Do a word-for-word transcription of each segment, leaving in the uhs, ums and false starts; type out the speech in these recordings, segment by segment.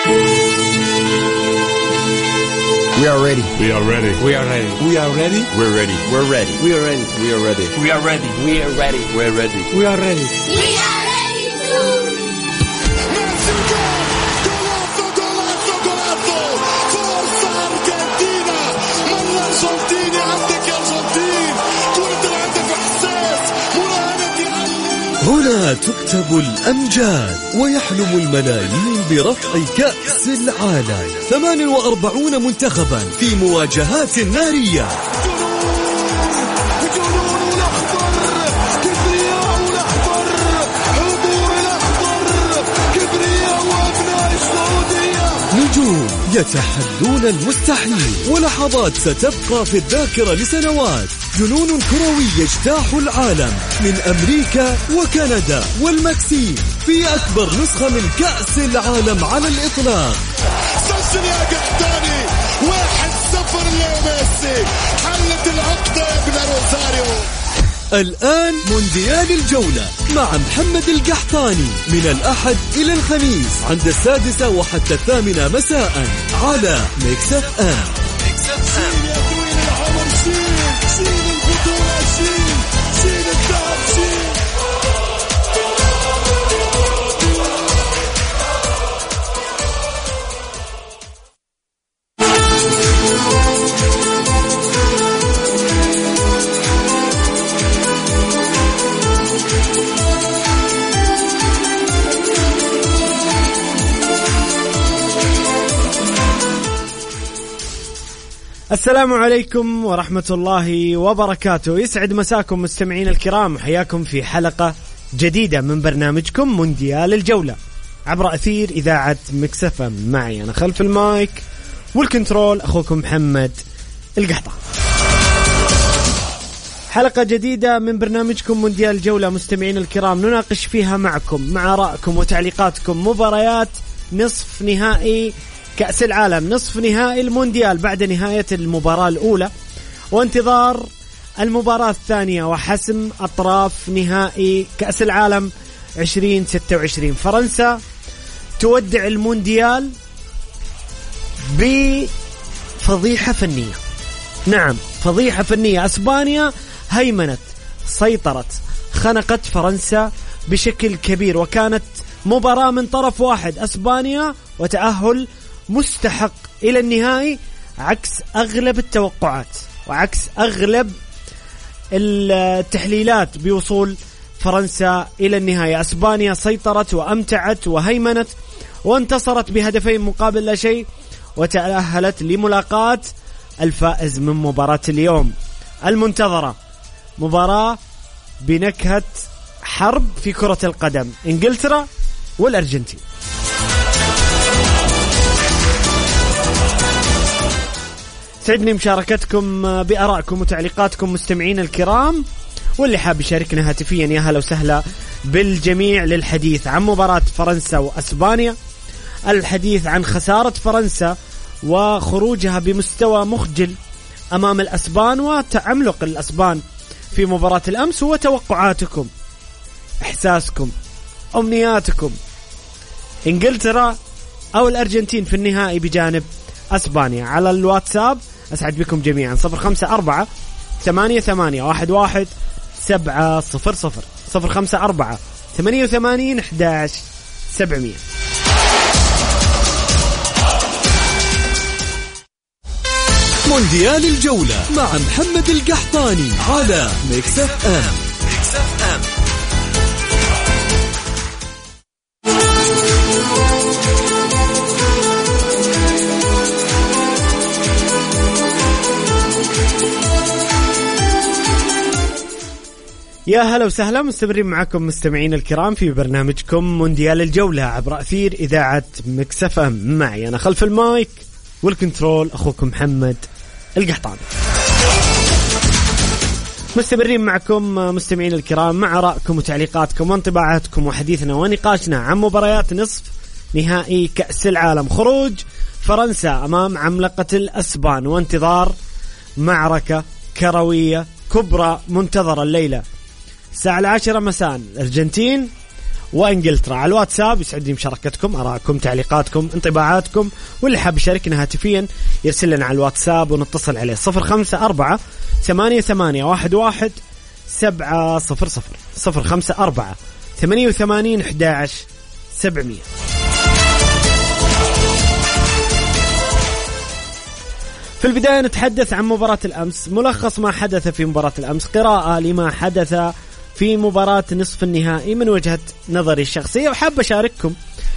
We are ready. We are ready. We are ready. We are ready. We're ready. We're ready. We are ready. We are ready. We are ready. We are ready. We're ready. We are ready. We are ready to. Golazo, golazo, forza Argentina, مرة أرجنتيني عندك يا أرجنتين، كرة عندك إحساس، مراهنة يعلم. هنا تكتب الأمجاد ويحلم الملايين برفع كأس العالم. ثمانية وأربعين منتخبا في مواجهات نارية. نجوم يتحدون المستحيل ولحظات ستبقى في الذاكرة لسنوات. جنون كروي يجتاح العالم من أمريكا وكندا والمكسيك في أكبر نسخة من كأس العالم على الإطلاق. سجل يا قحطاني واحد صفر لميسي، حلت العقدة ابن روزاريو. الآن مونديال الجولة مع محمد القحطاني من الأحد إلى الخميس عند السادسة وحتى الثامنة مساء على ميكس اف ام. شيل يا طويل العمر، شيل شيل البطولة، شيل شيل الذهب، شيل. السلام عليكم ورحمة الله وبركاته. يسعد مساكم مستمعين الكرام، حياكم في حلقة جديدة من برنامجكم مونديال الجولة عبر أثير إذاعة ميكس اف ام. معي أنا خلف المايك والكنترول أخوكم محمد القحطاني. حلقة جديدة من برنامجكم مونديال الجولة مستمعين الكرام، نناقش فيها معكم مع آرائكم وتعليقاتكم مباريات نصف نهائي كأس العالم، نصف نهائي المونديال بعد نهاية المباراة الأولى وانتظار المباراة الثانية وحسم أطراف نهائي كأس العالم عشرين ستة وعشرين. فرنسا تودع المونديال بفضيحة فنية، نعم فضيحة فنية. أسبانيا هيمنت، سيطرت، خنقت فرنسا بشكل كبير، وكانت مباراة من طرف واحد، أسبانيا وتأهل مستحق إلى النهائي عكس أغلب التوقعات وعكس أغلب التحليلات بوصول فرنسا إلى النهاية. أسبانيا سيطرت وأمتعت وهيمنت وانتصرت بهدفين مقابل لا شيء، وتأهلت لملاقاة الفائز من مباراة اليوم المنتظرة، مباراة بنكهة حرب في كرة القدم، إنجلترا والأرجنتين. سعدني مشاركتكم بآرائكم وتعليقاتكم مستمعين الكرام، واللي حاب يشاركنا هاتفيا يا هلا وسهلا بالجميع للحديث عن مباراة فرنسا وأسبانيا، الحديث عن خسارة فرنسا وخروجها بمستوى مخجل أمام الأسبان وتعملق الأسبان في مباراة الأمس، وتوقعاتكم، إحساسكم، أمنياتكم، إنجلترا أو الأرجنتين في النهائي بجانب أسبانيا. على الواتساب أسعد بكم جميعا صفر خمسة أربعة ثمانية ثمانية واحد واحد سبعة صفر صفر صفر خمسة أربعة ثمانية ثمانية إحداش سبعمية. مونديال الجولة مع محمد القحطاني على ميكس اف ام. ميكس اف ام. يا هلا وسهلا، مستمرين معكم مستمعين الكرام في برنامجكم مونديال الجولة عبر أثير إذاعة ميكس اف ام. معي أنا خلف المايك والكنترول أخوكم محمد القحطاني. مستمرين معكم مستمعين الكرام مع آرائكم وتعليقاتكم وانطباعاتكم وحديثنا ونقاشنا عن مباريات نصف نهائي كأس العالم، خروج فرنسا أمام عملاقة الأسبان، وانتظار معركة كروية كبرى منتظرة الليلة الساعة العاشرة مساء، الأرجنتين وإنجلترا. على الواتساب يسعدني مشاركتكم، أراءكم، تعليقاتكم، انطباعاتكم، واللي حاب يشاركنا هاتفيا يرسل لنا على الواتساب ونتصل عليه صفر خمسة أربعة ثمانية ثمانية واحد واحد سبعة صفر صفر صفر خمسة أربعة ثمانية ثمانية واحد واحد سبعمية. في البداية نتحدث عن مباراة الأمس، ملخص ما حدث في مباراة الأمس، قراءة لما حدث في مباراة نصف النهائي من وجهة نظري الشخصية، وحاب أشارككم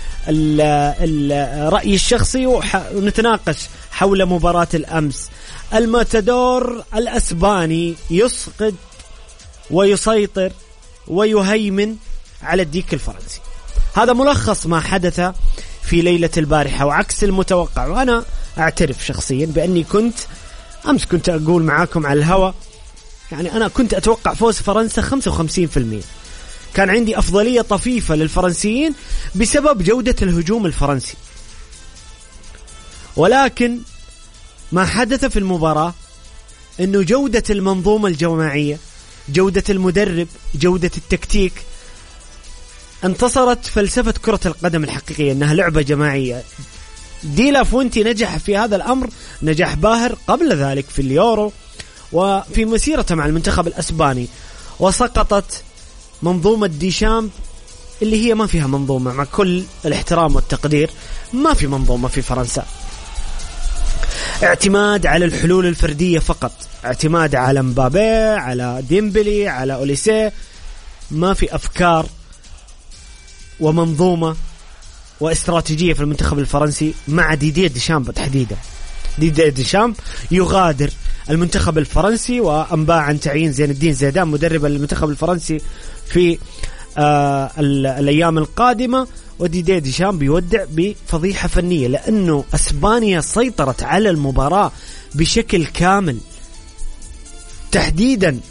الرأي الشخصي ونتناقش حول مباراة الأمس. الماتادور الأسباني يسقط ويسيطر ويهيمن على الديك الفرنسي. هذا ملخص ما حدث في ليلة البارحة وعكس المتوقع. وأنا أعترف شخصيا بأني كنت أمس كنت أقول معاكم على الهواء، يعني أنا كنت أتوقع فوز فرنسا خمسة وخمسين بالمئة، كان عندي أفضلية طفيفة للفرنسيين بسبب جودة الهجوم الفرنسي. ولكن ما حدث في المباراة أنه جودة المنظومة الجماعية، جودة المدرب، جودة التكتيك، انتصرت فلسفة كرة القدم الحقيقية أنها لعبة جماعية. دي لا فونتي نجح في هذا الأمر نجاح باهر قبل ذلك في اليورو وفي مسيرته مع المنتخب الأسباني، وسقطت منظومة ديشامب اللي هي ما فيها منظومة. مع كل الاحترام والتقدير ما في منظومة في فرنسا، اعتماد على الحلول الفردية فقط، اعتماد على مبابي، على ديمبلي، على أوليسيه، ما في أفكار ومنظومة واستراتيجية في المنتخب الفرنسي مع ديديه ديشامب تحديدا. ديديه ديشامب يغادر المنتخب الفرنسي، وأنباء عن تعيين زين الدين زيدان مدربا للمنتخب الفرنسي في آه الأيام القادمة، وديديه ديشامب يودع بفضيحة فنية لأنه أسبانيا سيطرت على المباراة بشكل كامل. تحديدا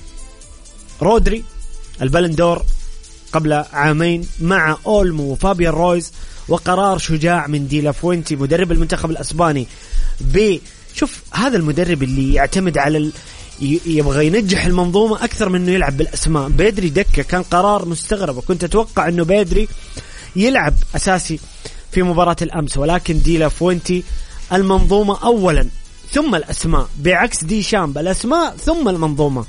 رودري البالندور قبل عامين مع أولمو وفابيان رويز، وقرار شجاع من دي لا فوينتي مدرب المنتخب الأسباني. بشوف هذا المدرب اللي يعتمد على ال... يبغى ينجح المنظومة أكثر من أنه يلعب بالأسماء. بيدري دكة كان قرار مستغرب، وكنت أتوقع أنه بيدري يلعب أساسي في مباراة الأمس، ولكن دي لا فوينتي المنظومة أولا ثم الأسماء، بعكس دي شامب الأسماء ثم المنظومة.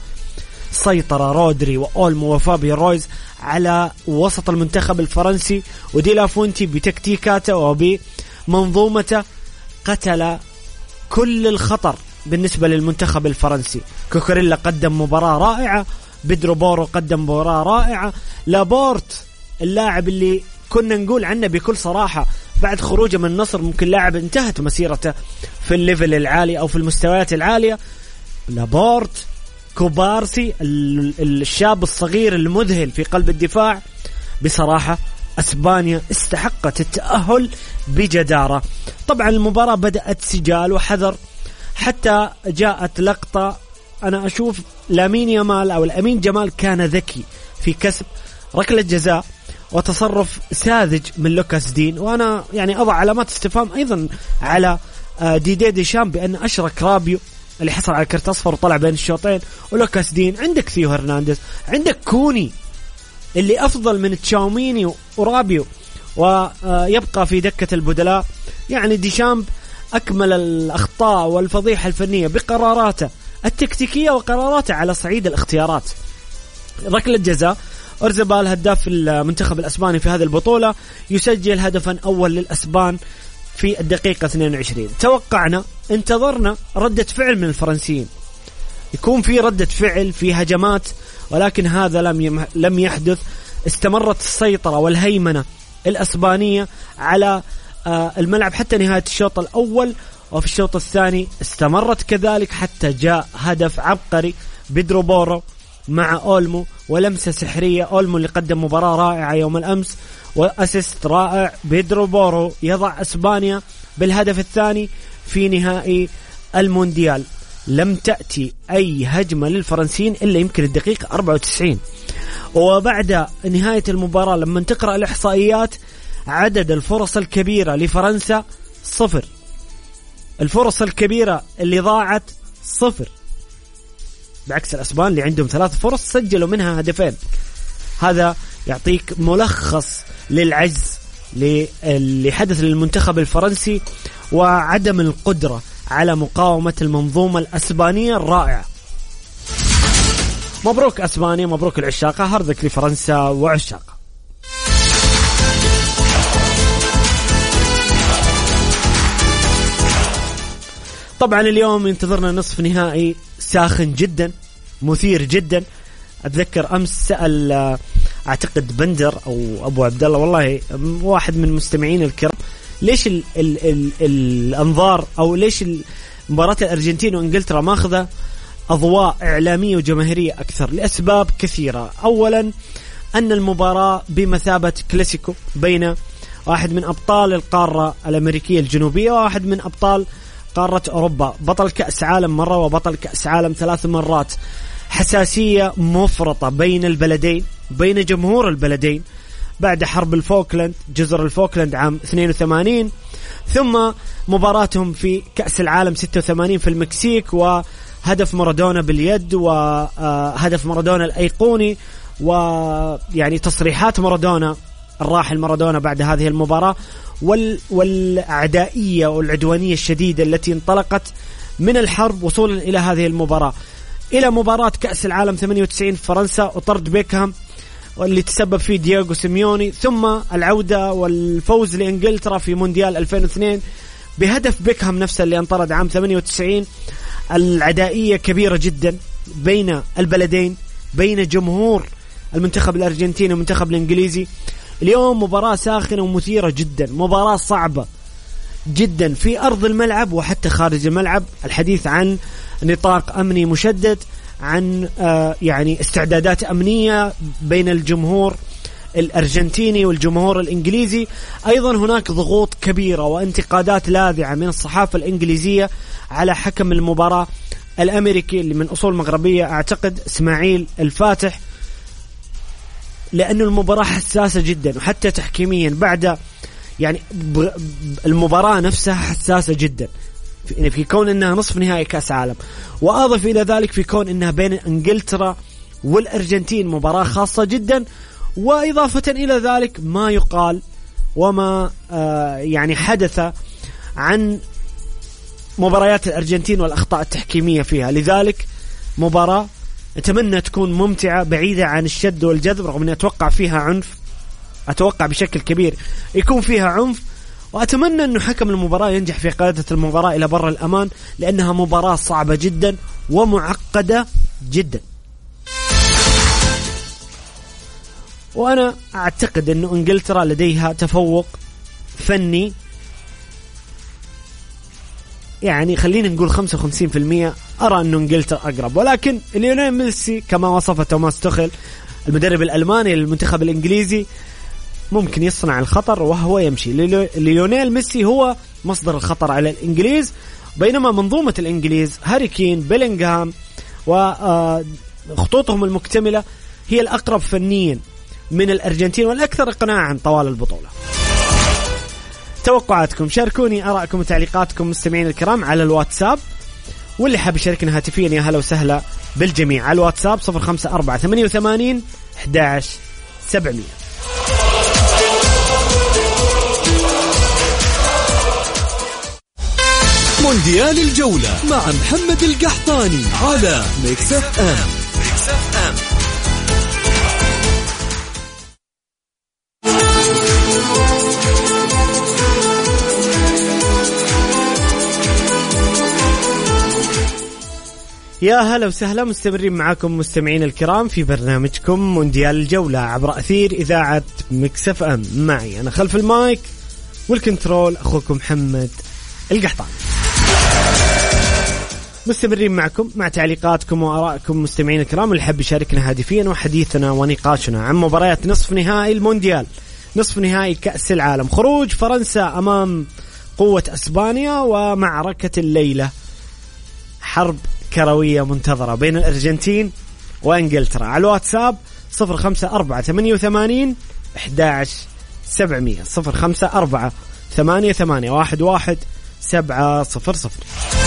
سيطر رودري وأولمو وفابيان رويز على وسط المنتخب الفرنسي، ودي لا فونتي بتكتيكاته وبمنظومته قتل كل الخطر بالنسبة للمنتخب الفرنسي. كوكوريلا قدم مباراة رائعة، بيدرو بورو قدم مباراة رائعة، لابورت اللاعب اللي كنا نقول عنه بكل صراحة بعد خروجه من النصر ممكن لاعب انتهت مسيرته في الليفل العالي أو في المستويات العالية، لابورت، كوبارسي الشاب الصغير المذهل في قلب الدفاع. بصراحة أسبانيا استحقت التأهل بجدارة. طبعا المباراة بدأت سجال وحذر، حتى جاءت لقطة أنا أشوف لامين يامال أو الأمين جمال كان ذكي في كسب ركلة جزاء وتصرف ساذج من لوكاس دين، وأنا يعني أضع علامات استفهام أيضا على ديديه ديشامب بأن أشرك رابيو اللي حصل على كرت أصفر وطلع بين الشوطين، ولوكاس دين. عندك ثيو هرنانديز، عندك كوني اللي أفضل من تشاوميني ورابيو ويبقى في دكة البدلاء. يعني ديشامب أكمل الأخطاء والفضيحة الفنية بقراراته التكتيكية وقراراته على صعيد الاختيارات. ركلة جزاء، أرزبال هداف المنتخب الأسباني في هذه البطولة يسجل هدفا أول للأسبان في الدقيقة اثنين وعشرين. توقعنا انتظرنا ردة فعل من الفرنسيين، يكون في ردة فعل في هجمات، ولكن هذا لم لم يحدث. استمرت السيطرة والهيمنة الأسبانية على الملعب حتى نهاية الشوط الأول، وفي الشوط الثاني استمرت كذلك حتى جاء هدف عبقري بيدرو بورو مع أولمو ولمسة سحرية. أولمو اللي قدم مباراة رائعة يوم الأمس وأسيست رائع. بيدرو بورو يضع أسبانيا بالهدف الثاني في نهائي المونديال. لم تأتي أي هجمة للفرنسيين إلا يمكن الدقيقة أربعة وتسعين، وبعد نهاية المباراة لما تقرأ الإحصائيات عدد الفرص الكبيرة لفرنسا صفر، الفرص الكبيرة اللي ضاعت صفر، بعكس الأسبان اللي عندهم ثلاث فرص سجلوا منها هدفين. هذا يعطيك ملخص للعجز اللي حدث للمنتخب الفرنسي وعدم القدرة على مقاومة المنظومة الأسبانية الرائعة. مبروك أسبانيا، مبروك العشاقة، هاردك لفرنسا وعشاقة. طبعا اليوم ينتظرنا نصف نهائي ساخن جدا، مثير جدا. أتذكر أمس سأل أعتقد بندر أو أبو عبد الله، والله واحد من مستمعين الكرام، ليش ال ال ال الأنظار أو ليش مباراة الأرجنتين وإنجلترا ماخذة أضواء إعلامية وجماهيرية أكثر؟ لأسباب كثيرة. أولا أن المباراة بمثابة كلاسيكو بين واحد من أبطال القارة الأمريكية الجنوبية وواحد من أبطال قارة أوروبا، بطل كأس عالم مرة وبطل كأس عالم ثلاث مرات. حساسية مفرطة بين البلدين، بين جمهور البلدين، بعد حرب الفوكلاند، جزر الفوكلاند عام اثنين وثمانين، ثم مباراتهم في كأس العالم ستة وثمانين في المكسيك، وهدف مارادونا باليد، وهدف مارادونا الأيقوني، ويعني تصريحات مارادونا الراحل مارادونا بعد هذه المباراة، وال والأعدائية والعدوانية الشديدة التي انطلقت من الحرب وصولا إلى هذه المباراة، إلى مباراة كأس العالم ثمانية وتسعين في فرنسا وطرد بيكهام واللي تسبب فيه دياغو سيميوني، ثم العودة والفوز لإنجلترا في مونديال ألفين واثنين بهدف بيكهام نفسه اللي انطرد عام ثمانية وتسعين. العدائية كبيرة جدا بين البلدين، بين جمهور المنتخب الأرجنتيني والمنتخب الإنجليزي. اليوم مباراة ساخنة ومثيرة جدا، مباراة صعبة جدا في أرض الملعب وحتى خارج الملعب. الحديث عن نطاق أمني مشدد، عن آه يعني استعدادات أمنية بين الجمهور الأرجنتيني والجمهور الإنجليزي. أيضا هناك ضغوط كبيرة وانتقادات لاذعة من الصحافة الإنجليزية على حكم المباراة الأمريكي اللي من أصول مغربية، أعتقد إسماعيل الفاتح، لأن المباراة حساسة جدا وحتى تحكيميا بعد يعني المباراة نفسها حساسة جدا في, في كون أنها نصف نهائي كأس عالم، وأضف إلى ذلك في كون أنها بين إنجلترا والأرجنتين مباراة خاصة جدا. وإضافة إلى ذلك ما يقال وما آه يعني حدث عن مباريات الأرجنتين والأخطاء التحكيمية فيها. لذلك مباراة أتمنى تكون ممتعة بعيدة عن الشد والجذب، رغم أني أتوقع فيها عنف، أتوقع بشكل كبير يكون فيها عنف، وأتمنى أنه حكم المباراة ينجح في قيادة المباراة إلى بر الأمان، لأنها مباراة صعبة جدا ومعقدة جدا. وأنا أعتقد أنه إنجلترا لديها تفوق فني، يعني خلينا نقول خمسة وخمسين بالمئة أرى أنه إنجلترا أقرب. ولكن ليونيل ميسي كما وصف توماس توخيل المدرب الألماني للمنتخب الإنجليزي ممكن يصنع الخطر وهو يمشي. ليونيل ميسي هو مصدر الخطر على الإنجليز، بينما منظومة الإنجليز هاري كين، بيلينغهام وخطوطهم المكتملة هي الأقرب فنيا من الأرجنتين والأكثر إقناعا طوال البطولة. توقعاتكم، شاركوني آراءكم وتعليقاتكم مستمعين الكرام على الواتساب، واللي حاب يشاركنا هاتفيا يا هلا وسهلا بالجميع على الواتساب صفر خمسة أربعة ثمانية وثمانين أحد عشر سبعمية. مونديال الجولة مع محمد القحطاني على ميكس اف ام. ميكس اف ام. يا هلا وسهلا، مستمرين معاكم مستمعين الكرام في برنامجكم مونديال الجولة عبر أثير إذاعة ميكس اف ام. معي أنا خلف المايك والكنترول أخوكم محمد القحطاني. مستمرين معكم مع تعليقاتكم وآرائكم مستمعين الكرام اللي حب يشاركنا هاتفيا، وحديثنا ونقاشنا عن مباريات نصف نهائي المونديال، نصف نهائي كأس العالم، خروج فرنسا أمام قوة أسبانيا، ومعركة الليلة حرب كروية منتظرة بين الأرجنتين وإنجلترا. على الواتساب صفر خمسة أربعة ثمانية وثمانين أحد عشر سبعمية صفر خمسة أربعة ثمانية ثمانية واحد واحد سبعة صفر صفر.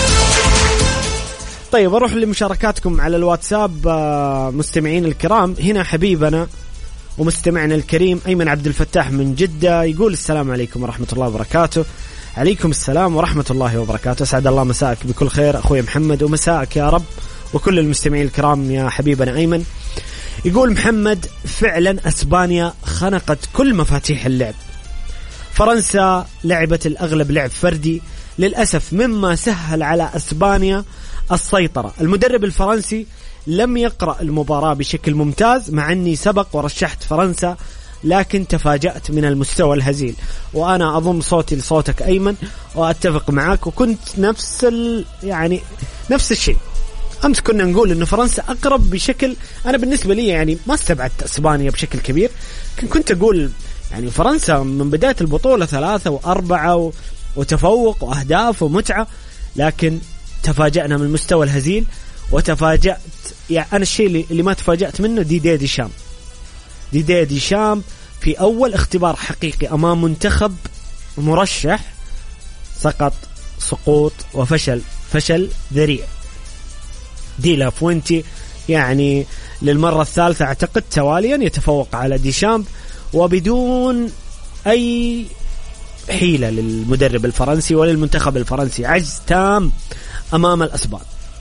طيب أروح لمشاركاتكم على الواتساب مستمعين الكرام. هنا حبيبنا ومستمعنا الكريم أيمن عبد الفتاح من جدة يقول السلام عليكم ورحمة الله وبركاته. عليكم السلام ورحمة الله وبركاته. أسعد الله مساءك بكل خير أخوي محمد، ومساءك يا رب وكل المستمعين الكرام يا حبيبنا أيمن. يقول محمد فعلا أسبانيا خنقت كل مفاتيح اللعب. فرنسا لعبت الأغلب لعب فردي للأسف، مما سهل على أسبانيا السيطرة. المدرب الفرنسي لم يقرأ المباراة بشكل ممتاز، مع أني سبق ورشحت فرنسا لكن تفاجأت من المستوى الهزيل. وأنا أضم صوتي لصوتك أيمن وأتفق معك، وكنت نفس ال... يعني نفس الشيء. أمس كنا نقول إنه فرنسا أقرب بشكل، أنا بالنسبة لي يعني ما استبعدت أسبانيا بشكل كبير، كنت أقول يعني فرنسا من بداية البطولة ثلاثة وأربعة و... وتفوق وأهداف ومتعة، لكن تفاجأنا من المستوى الهزيل. وتفاجأت يعني أنا الشيء اللي ما تفاجأت منه ديدي ديشام ديدي ديشام في أول اختبار حقيقي أمام منتخب مرشح سقط سقوط وفشل فشل ذريع. دي لا فوينتي يعني للمرة الثالثة أعتقد تواليا يتفوق على ديشام، وبدون أي حيلة للمدرب الفرنسي وللمنتخب الفرنسي، عجز تام أمام الأسبان.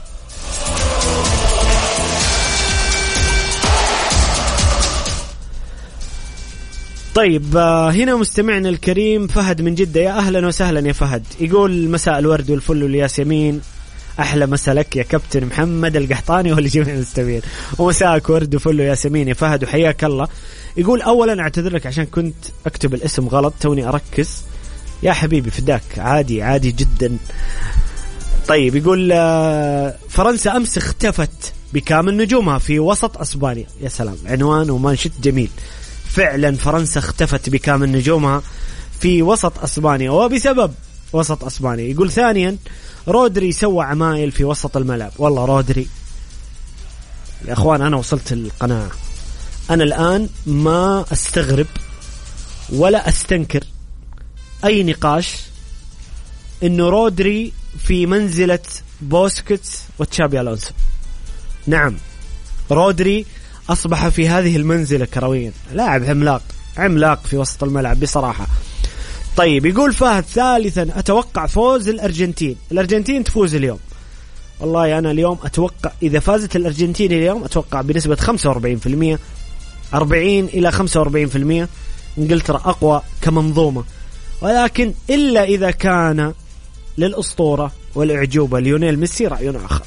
طيب هنا مستمعنا الكريم فهد من جدة، يا أهلا وسهلا يا فهد. يقول مساء الورد والفل والياسمين، أحلى مساء لك يا كابتن محمد القحطاني والجميع المستمعين، ومساءك ورد وفل وياسمين يا فهد وحياك الله. يقول أولا أعتذر لك عشان كنت أكتب الاسم غلط، توني أركز يا حبيبي فداك، عادي عادي جدا. طيب يقول فرنسا أمس اختفت بكامل نجومها في وسط أسبانيا. يا سلام، عنوان ومانشيت جميل. فعلا فرنسا اختفت بكامل نجومها في وسط أسبانيا وبسبب وسط أسبانيا. يقول ثانيا رودري سوى عمايل في وسط الملعب. والله رودري يا أخوان أنا وصلت القناعة، أنا الآن ما أستغرب ولا أستنكر أي نقاش إنه رودري في منزلة بوسكيتس وتشابي ألونسو. نعم رودري أصبح في هذه المنزلة كرويا، لاعب عملاق عملاق في وسط الملعب بصراحة. طيب يقول فهد ثالثا أتوقع فوز الأرجنتين. الأرجنتين تفوز اليوم، والله أنا اليوم أتوقع إذا فازت الأرجنتين اليوم أتوقع بنسبة خمسة وأربعين بالمئة أربعين إلى خمسة وأربعين بالمئة إنجلترا أقوى كمنظومة، ولكن إلا إذا كان للأسطورة والأعجوبة ليونيل ميسي رأي آخر.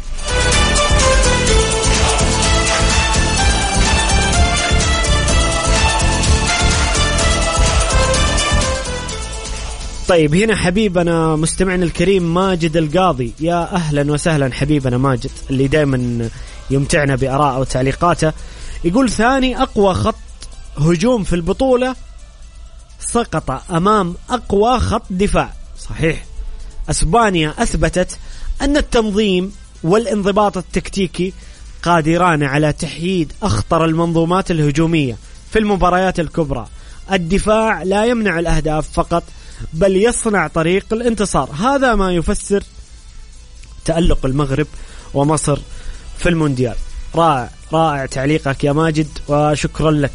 طيب هنا حبيبنا مستمعنا الكريم ماجد القاضي، يا أهلا وسهلا حبيبنا ماجد اللي دائما يمتعنا بآراءه وتعليقاته. يقول ثاني أقوى خط هجوم في البطولة سقط أمام أقوى خط دفاع. صحيح، أسبانيا أثبتت أن التنظيم والانضباط التكتيكي قادران على تحييد أخطر المنظومات الهجومية في المباريات الكبرى. الدفاع لا يمنع الأهداف فقط بل يصنع طريق الانتصار. هذا ما يفسر تألق المغرب ومصر في المونديال. رائع رائع تعليقك يا ماجد وشكرا لك.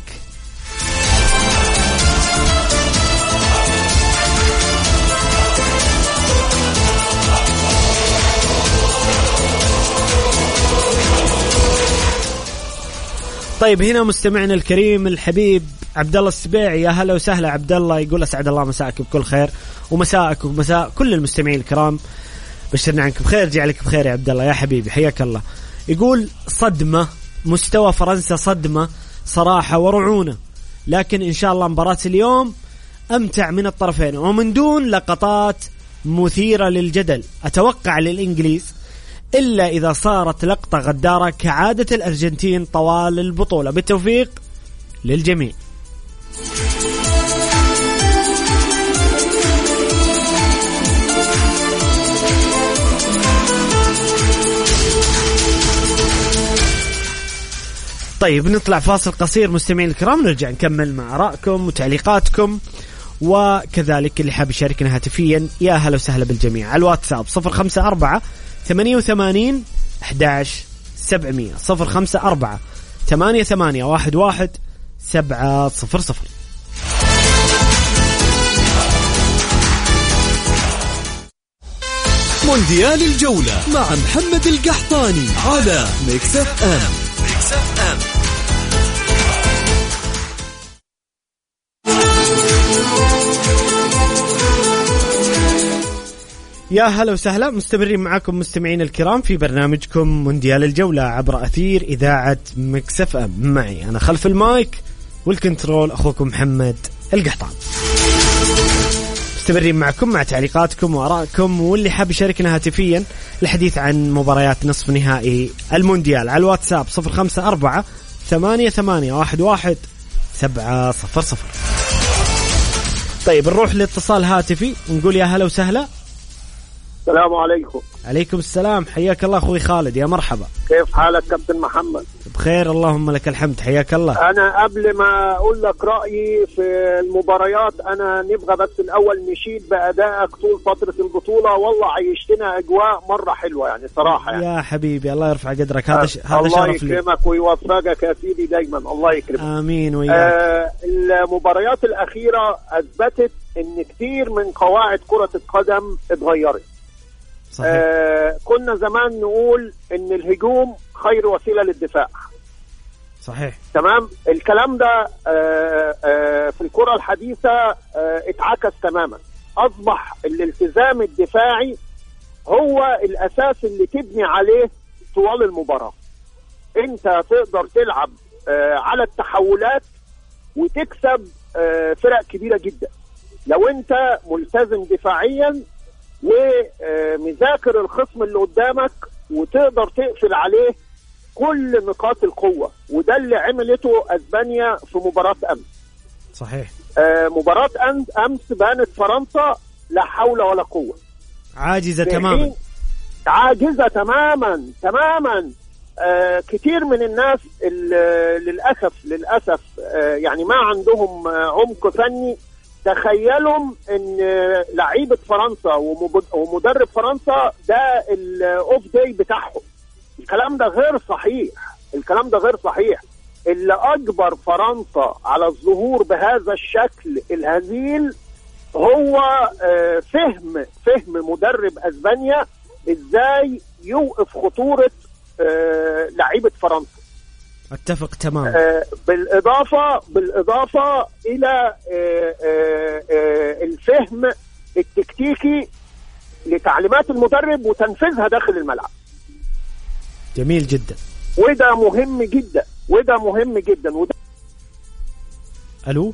طيب هنا مستمعنا الكريم الحبيب عبد الله السبيعي، يا هلا وسهلا عبد الله. يقول أسعد الله مساءك بكل خير ومساءك ومساء كل المستمعين الكرام، بشرنا عنك بخير، جعلك بخير يا عبد الله يا حبيبي حياك الله. يقول صدمة، مستوى فرنسا صدمة صراحة ورعونة، لكن إن شاء الله مباراة اليوم أمتع من الطرفين ومن دون لقطات مثيرة للجدل. أتوقع للإنجليز إلا إذا صارت لقطة غدارة كعادة الأرجنتين طوال البطولة. بالتوفيق للجميع. طيب نطلع فاصل قصير مستمعين الكرام، نرجع نكمل مع آرائكم وتعليقاتكم، وكذلك اللي حاب يشاركنا هاتفيا يا هلا وسهلا بالجميع على الواتساب صفر خمسة أربعة ثمانية وثمانين أحد عشر سبعمية صفر خمسة أربعة ثمانية ثمانية واحد واحد سبعة صفر صفر. مونديال الجولة مع محمد القحطاني على ميكس اف ام. ميكس اف ام. يا هلا وسهلا، مستمرين معكم مستمعين الكرام في برنامجكم مونديال الجولة عبر أثير إذاعة ميكس اف ام. معي أنا خلف المايك والكنترول أخوكم محمد القحطاني. مستمرين معكم مع تعليقاتكم وآرائكم، واللي حاب يشاركنا هاتفيا الحديث عن مباريات نصف نهائي المونديال على الواتساب صفر خمسة أربعة ثمانية ثمانية واحد واحد سبعة صفر صفر. طيب نروح لاتصال هاتفي ونقول يا هلا وسهلا. السلام عليكم. عليكم السلام، حياك الله أخوي خالد، يا مرحبا. كيف حالك كابتن محمد؟ بخير اللهم لك الحمد، حياك الله. أنا قبل ما أقول لك رأيي في المباريات، أنا نبغى بس الأول نشيد بأدائك طول فترة البطولة، والله عيشتنا أجواء مرة حلوة يعني صراحة يعني. يا حبيبي الله يرفع قدرك، هذا ش... هذا الله شرف لي. يكرمك ويوفقك يا سيدي دايما، الله يكرمك. آمين وياك. آه المباريات الأخيرة أثبتت إن كتير من قواعد كرة القدم اتغيرت. صحيح. آه كنا زمان نقول ان الهجوم خير وسيلة للدفاع. صحيح. تمام. الكلام ده آه آه في الكرة الحديثة آه اتعكس تماما. اصبح الالتزام الدفاعي هو الاساس اللي تبني عليه طوال المباراة. انت تقدر تلعب آه على التحولات وتكسب آه فرق كبيرة جدا لو انت ملتزم دفاعيا ومذاكر الخصم اللي قدامك وتقدر تقفل عليه كل نقاط القوة. وده اللي عملته أسبانيا في مباراة أمس. صحيح. آه مباراة أمس بانت فرنسا لا حول ولا قوة، عاجزة تماما، عاجزة تماما تماما. آه كتير من الناس للأسف للأسف آه يعني ما عندهم آه عمق فني. تخيلوا ان لعيبه فرنسا ومدرب فرنسا ده الاوف داي بتاعهم. الكلام ده غير صحيح، الكلام ده غير صحيح. اللي اجبر فرنسا على الظهور بهذا الشكل الهزيل هو فهم فهم مدرب اسبانيا ازاي يوقف خطوره لعيبه فرنسا. اتفق تماما. آه بالاضافه بالاضافه الى آه آه آه الفهم التكتيكي لتعليمات المدرب وتنفيذها داخل الملعب. جميل جدا. وده مهم جدا، وده مهم جدا. وده الو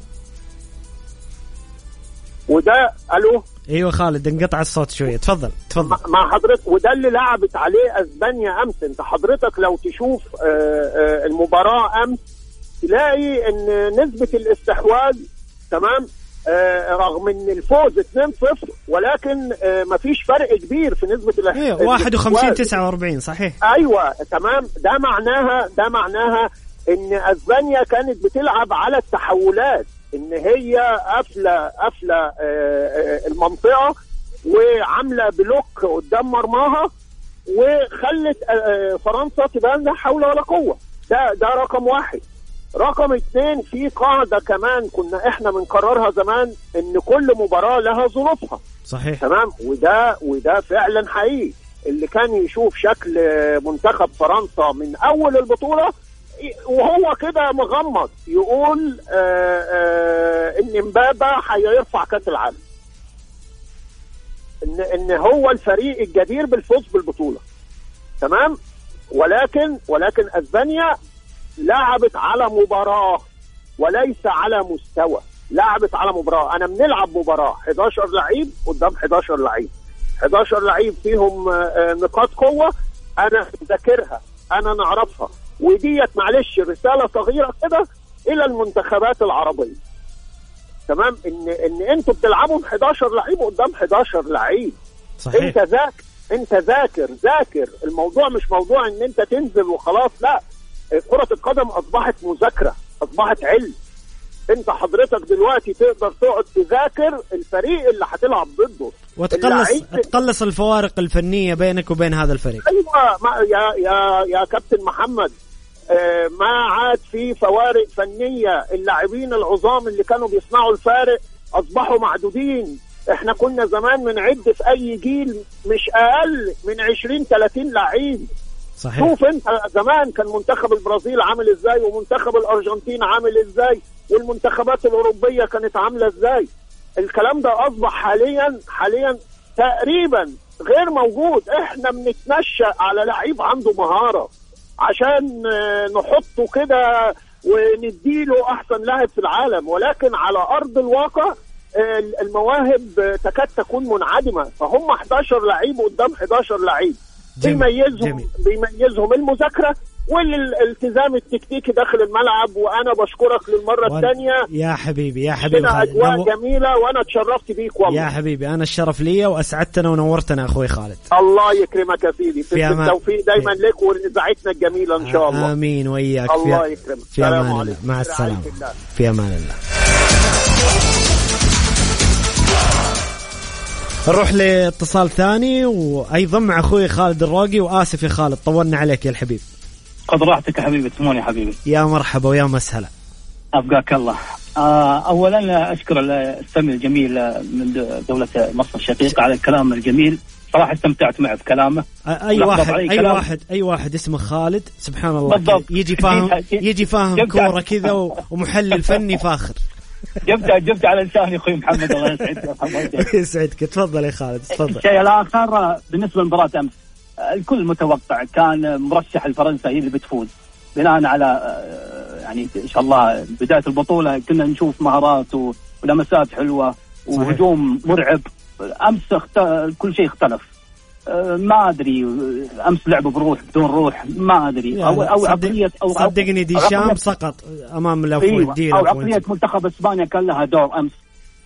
وده الو ايوه خالد، انقطع الصوت شويه، تفضل تفضل. مع حضرتك. وده اللي لعبت عليه اسبانيا امس. انت حضرتك لو تشوف المباراه امس تلاقي ان نسبه الاستحواذ تمام رغم ان الفوز اثنين صفر ولكن مفيش فرق كبير في نسبه الاستحواذ. ايوه واحد وخمسين تسعة وأربعين. صحيح. ايوه تمام. ده معناها ده معناها ان اسبانيا كانت بتلعب على التحولات، ان هي قافله قافله المنطقه وعامله بلوك قدام مرماها وخلت فرنسا تبان لا حول ولا قوه. ده ده رقم واحد. رقم اثنين، في قاعده كمان كنا احنا بنكررها زمان، ان كل مباراه لها ظروفها. صحيح. تمام. وده وده فعلا حقيقي. اللي كان يشوف شكل منتخب فرنسا من اول البطوله وهو كده مغمض يقول آآ آآ ان مبابا هيرفع كاس العالم، ان ان هو الفريق الجدير بالفوز بالبطوله. تمام. ولكن ولكن اسبانيا لعبت على مباراه وليس على مستوى. لعبت على مباراه. انا بنلعب مباراه احد عشر لعيب قدام احد عشر لعيب، احد عشر لعيب فيهم نقاط قوه انا ذاكرها، انا نعرفها. وديت معلش رساله صغيره كده الى المنتخبات العربيه. تمام. ان ان انتوا بتلعبوا احد عشر لعيب قدام احد عشر لعيب. صحيح. انت ذاكر انت ذاكر ذاكر الموضوع مش موضوع ان انت تنزل وخلاص، لا. كرة القدم اصبحت مذاكره، اصبحت علم. انت حضرتك دلوقتي تقدر تقعد تذاكر الفريق اللي هتلعب ضده وتقلص تقلص الفوارق الفنيه بينك وبين هذا الفريق. ايوه يا يا يا كابتن محمد، ما عاد في فوارق فنية. اللاعبين العظام اللي كانوا بيصنعوا الفارق أصبحوا معدودين. احنا كنا زمان بنعد في أي جيل مش أقل من عشرين ثلاثين لعيب. صحيح. شوف انت زمان كان منتخب البرازيل عامل ازاي، ومنتخب الأرجنتين عامل ازاي، والمنتخبات الأوروبية كانت عاملة ازاي. الكلام ده أصبح حاليا حاليا تقريبا غير موجود. احنا بنتنشأ على لعيب عنده مهارة عشان نحطه كده ونديله احسن لاعب في العالم، ولكن على ارض الواقع المواهب تكاد تكون منعدمة. فهم احداشر لعيب قدام احداشر لعيب. بيميزهم بيميزهم المذاكرة والالتزام التكتيكي داخل الملعب. وانا بشكرك للمره و... الثانيه يا حبيبي يا حبيبي خالد. اجواء نو... جميله وانا اتشرفت بيك والله. يا حبيبي انا الشرف لي واسعدتنا ونورتنا اخوي خالد. الله يكرمك يا سيدي. في التوفيق دايما في... لك واذاعتنا الجميله ان شاء الله. امين وياك. الله في... يكرمك. في امان الله. مع السلامه. في امان الله. نروح لاتصال ثاني وايضا مع اخوي خالد الراقي. واسف يا خالد طولنا عليك يا الحبيب. قد راحتك يا حبيبي. تسموني حبيبي. يا مرحبا ويا مسهلا. أبقاك الله. آه أولا أشكر السمي الجميل من دولة مصر الشقيقة على الكلام الجميل. صراحة استمتعت معه بكلامه. أي واحد أي كلام. واحد أي واحد اسمه خالد سبحان الله بالضبط. يجي فاهم يجي فاهم كورة كذا ومحلل فني فاخر. جبت جبت على لساني أخوي محمد. الله يسعدك. يسعدك. تفضل يا خالد تفضل. الشيء الآخر بالنسبة لمباراة أمس الكل متوقع كان مرشح الفرنسا هي اللي بتفوز بناء على يعني إن شاء الله بداية البطولة كنا نشوف مهارات ولمسات حلوة وهجوم مرعب. أمس اخت... كل شيء اختلف. ما أدري أمس لعبوا بروح بدون روح ما أدري أو أو عقلية أو صدقني ديشام سقط أمام الأفويدين أو عقلية منتخب إسبانيا كان لها دور أمس.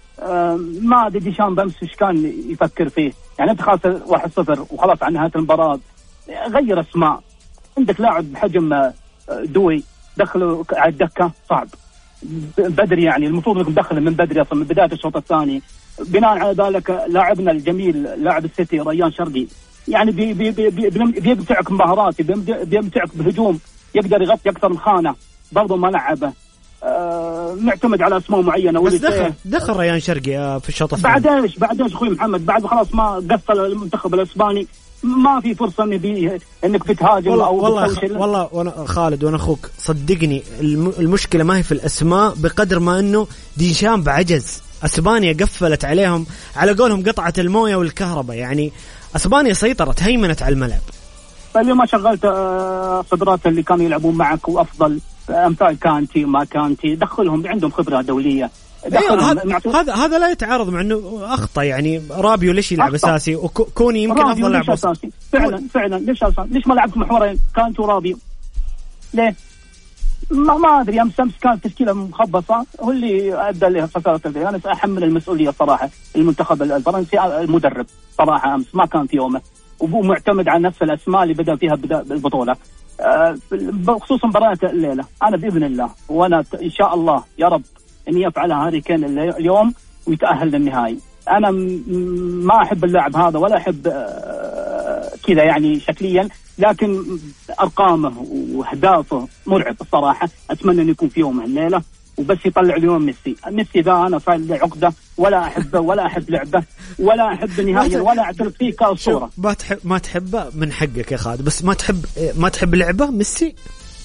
ما أدري ديشام بأمس إيش كان يفكر فيه. يعني أنت خلاص واحد صفر وخلاص عن نهاية المباراة غير أسماء. عندك لاعب بحجم دوي دخله على الدكة صعب بدري. يعني المفروض انك مدخله من بدري اصلا من بدايه الشوط الثاني. بناء على ذلك لاعبنا الجميل لاعب السيتي ريان شرقي يعني بي بي بي بي بيمتعك بمهارات بيمتعك بهجوم يقدر يغطي اكثر من خانه. برضه ما لعبه آه معتمد على اسماء معينه. بس دخل دخل ريان شرقي في الشوط الثاني. بعد ايش بعد ايش اخوي محمد بعد خلاص ما قفل المنتخب الاسباني ما في فرصة إن إنك بتهاجم والله أو والله خ... والله وأنا خالد وأنا أخوك صدقني الم... المشكلة ما هي في الأسماء بقدر ما إنه ديشام بعجز. أسبانيا قفلت عليهم على قولهم قطعة الموية والكهرباء. يعني أسبانيا سيطرت هيمنت على الملعب. اليوم ما شغلت صدرات اللي كانوا يلعبون معك وأفضل أمثال كانتي ما كانتي دخلهم عندهم خبرة دولية. أيوة هذا هذا هذا لا يتعارض مع انه اخطا. يعني رابيو ليش يلعب اساسي وكوني يمكن افضل لاعب اساسي فعلا فعلا. ليش اساسي ليش ما لعبت محورين كانت ورابيو ليه ما ما ادري. امس امس كانت تشكيله مخبصه هو اللي ادى لها خساره البيان. انا ساحمل المسؤوليه صراحه المنتخب الفرنسي المدرب صراحه. امس ما كان في يومه ومعتمد على نفس الاسماء اللي بدا فيها بدا البطوله بخصوص مباراه الليله. انا باذن الله وانا ان شاء الله يا رب ان يفعلها هاري كين اليوم ويتأهل للنهائي. انا ما احب اللاعب هذا ولا احب كذا يعني شكليا لكن ارقامه واهدافه مرعب الصراحه. اتمنى انه يكون في يوم الليله وبس يطلع اليوم ميسي. ميسي ذا انا صار لي عقده ولا احبه ولا احب لعبه ولا احب نهائيا ولا اعترف فيه كاسطوره. ما تحب ما تحبه من حقك يا خالد بس ما تحب ما تحب لعبه ميسي.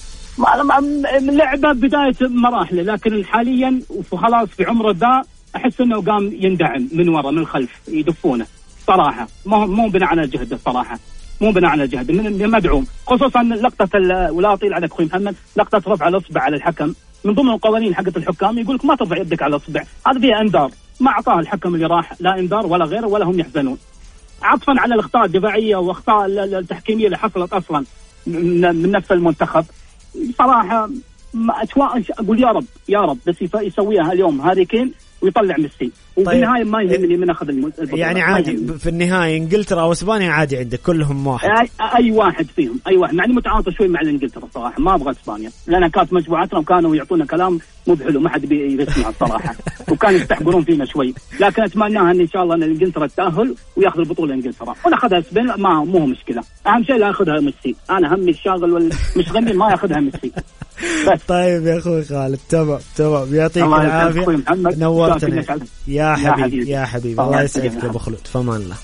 من لعبه بدايه مراحله لكن حاليا وخلاص في عمره ذا احس انه قام يندعم من وراء من الخلف يدفونه صراحه. مو مو بناء على جهده صراحه مو بناء على جهده من مدعوم. خصوصا لقطه ولا اطيل عليك اخوي محمد لقطه رفع الاصبع على الحكم من ضمن القوانين حقت الحكام يقولك ما ترفع يدك على الاصبع. هذا فيها انذار ما اعطاه الحكم اللي راح لا انذار ولا غيره ولا هم يحزنون عطفا على الاخطاء الدفاعيه واخطاء التحكيميه اللي حصلت اصلا من نفس المنتخب. صراحه أشواء أقول يا رب يا رب بس يسويها اليوم هاري كين ويطلع ميسي. وفي طيب. النهايه ما يهمني من اخذ البطوله يعني عادي في النهايه انجلترا او اسبانيا عادي عندك كلهم واحد. اي, أي واحد فيهم اي واحد. يعني متعاطف شوي مع انجلترا صراحه، ما ابغى اسبانيا لان كانت مجموعتنا وكانوا يعطونا كلام مو بحلو، ما حد بيسمع الصراحه وكانوا يستحقرون فينا شوي. لكن اتمناها ان ان شاء الله ان انجلترا تتاهل وياخذ البطوله انجلترا وناخذها اسبانيا، ما مو مشكله. اهم شيء لا ياخذها ميسي، انا همي الشاغل والمشغلين ما ياخذها ميسي بس. طيب يا اخوي خالد تمام تمام، يعطيك العافيه نورتنا يا حبيبي يا حبيبي. الله يسعدك يا ابو خلود، فمان الله.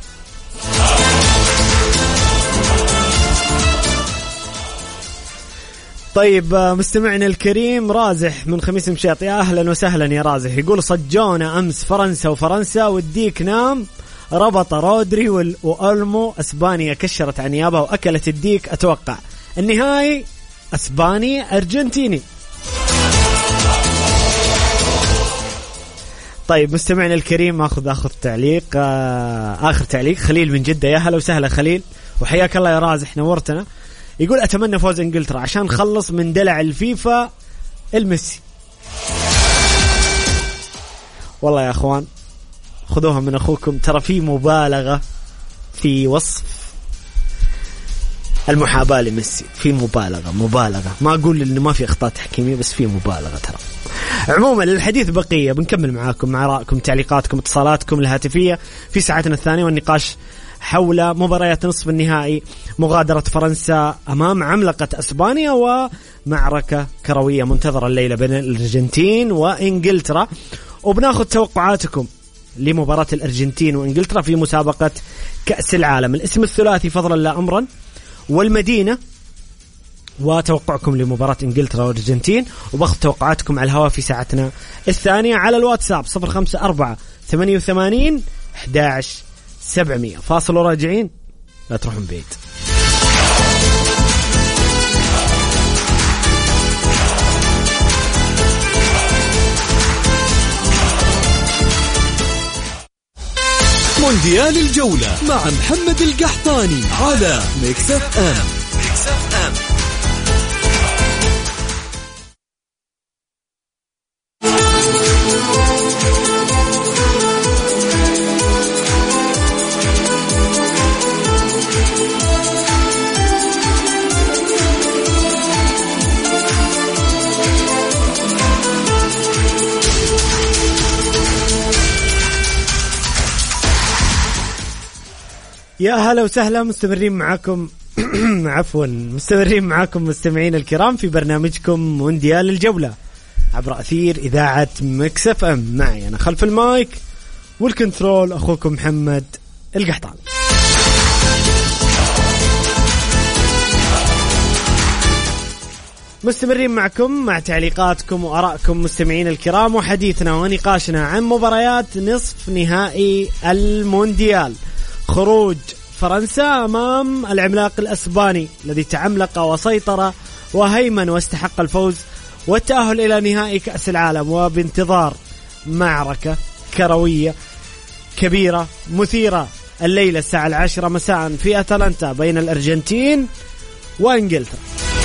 طيب مستمعنا الكريم رازح من خميس مشيط، يا اهلا وسهلا يا رازح. يقول صجونا امس فرنسا وفرنسا والديك نام ربط رودري والأولمو، اسبانيا كشرت عن نيابها واكلت الديك. اتوقع النهائي اسباني ارجنتيني. طيب مستمعنا الكريم اخذ اخذ تعليق آه اخر تعليق خليل من جدة. يا هلا وسهلا خليل وحياك الله يا رازح نورتنا. يقول اتمنى فوز انجلترا عشان نخلص من دلع الفيفا الميسي. والله يا اخوان خذوها من اخوكم، ترى في مبالغة في وصف المحاباة لميسي، في مبالغة مبالغة ما أقول إنه ما في أخطاء تحكيمية بس في مبالغة ترى. عموما الحديث بقية، بنكمل معاكم مع آرائكم تعليقاتكم اتصالاتكم الهاتفية في ساعتنا الثانية والنقاش حول مباريات نصف النهائي، مغادرة فرنسا أمام عملاقة أسبانيا، ومعركة كروية منتظرة الليلة بين الأرجنتين وإنجلترا. وبناخذ توقعاتكم لمباراة الأرجنتين وإنجلترا في مسابقة كأس العالم. الاسم الثلاثي فضلا لا أمرا والمدينة، وتوقعكم لمباراة إنجلترا والأرجنتين، وباخذ توقعاتكم على الهواء في ساعتنا الثانية على الواتساب صفر خمسة أربعة ثمانية وثمانين أحد عشر سبعمية. فاصل وراجعين لا تروحون بعيد. مونديال الجولة مع محمد القحطاني على ميكس اف ام. ميكس اف ام. يا هلا وسهلا، مستمرين معكم عفوا مستمرين معكم مستمعين الكرام في برنامجكم مونديال الجولة عبر أثير إذاعة ميكس اف ام. معي أنا خلف المايك والكنترول أخوكم محمد القحطان. مستمرين معكم مع تعليقاتكم وآرائكم مستمعين الكرام، وحديثنا ونقاشنا عن مباريات نصف نهائي المونديال. خروج فرنسا أمام العملاق الأسباني الذي تعملق وسيطر وهيمن واستحق الفوز والتأهل إلى نهائي كأس العالم، وبانتظار معركة كروية كبيرة مثيرة الليلة الساعة العاشرة مساء في أتلانتا بين الأرجنتين وإنجلترا.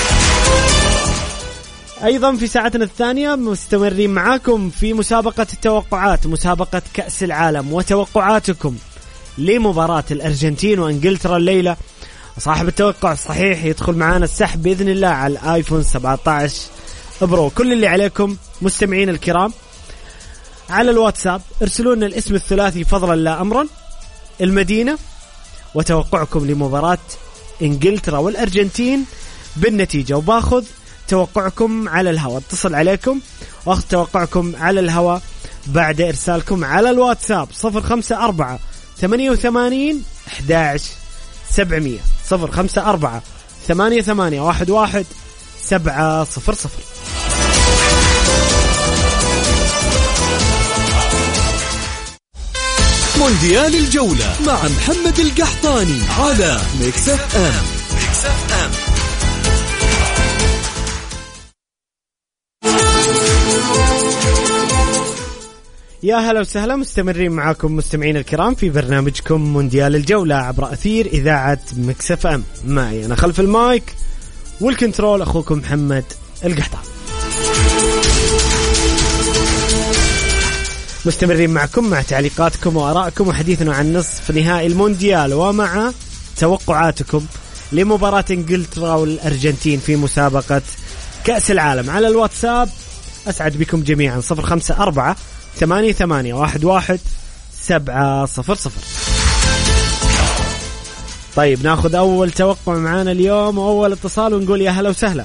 أيضا في ساعتنا الثانية مستمرين معاكم في مسابقة التوقعات، مسابقة كأس العالم، وتوقعاتكم لمباراة الأرجنتين وإنجلترا الليلة. صاحب التوقع الصحيح يدخل معانا السحب بإذن الله على الآيفون سبعة عشر برو. كل اللي عليكم مستمعين الكرام على الواتساب ارسلوا لنا الاسم الثلاثي فضلا لا أمرا، المدينة، وتوقعكم لمباراة إنجلترا والأرجنتين بالنتيجة، وباخذ توقعكم على الهواء. اتصل عليكم واخذ توقعكم على الهواء بعد إرسالكم على الواتساب صفر خمسة أربعة ثمانية وثمانين أحد عشر سبعمية صفر خمسة أربعة ثمانية ثمانية واحد واحد سبعة صفر صفر. مونديال الجولة مع محمد القحطاني على ميكس اف ام. ميكس اف ام. يا هلا وسهلا، مستمرين معاكم مستمعين الكرام في برنامجكم مونديال الجولة عبر أثير إذاعة ميكس اف ام. معي أنا خلف المايك والكنترول أخوكم محمد القحطان. مستمرين معكم مع تعليقاتكم وآرائكم وحديثنا عن نصف نهائي المونديال ومع توقعاتكم لمباراة انجلترا والأرجنتين في مسابقة كأس العالم. على الواتساب أسعد بكم جميعا صفر خمسة أربعة ثمانية ثمانية واحد واحد سبعة صفر صفر. طيب ناخذ أول توقع معانا اليوم وأول اتصال ونقول يا هلا وسهلا.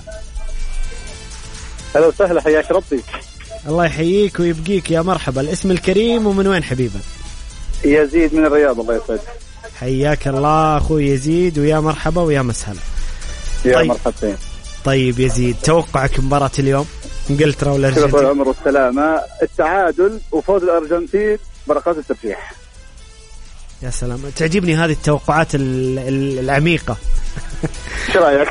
هلا وسهلا، حياك ربي. الله يحييك ويبقيك، يا مرحبا. الاسم الكريم ومن وين حبيبا؟ يزيد من الرياض. الله يسعدك. حياك الله أخوي يزيد ويا مرحبا ويا مسهلا. يا طيب. مرحبتين. طيب يزيد، توقعك مباراة اليوم انجلترا والأرجنتين؟ طول العمر والسلامة، التعادل وفوز الأرجنتين بركات الترجيح. يا سلام، تعجبني هذه التوقعات العميقة. شو رأيك؟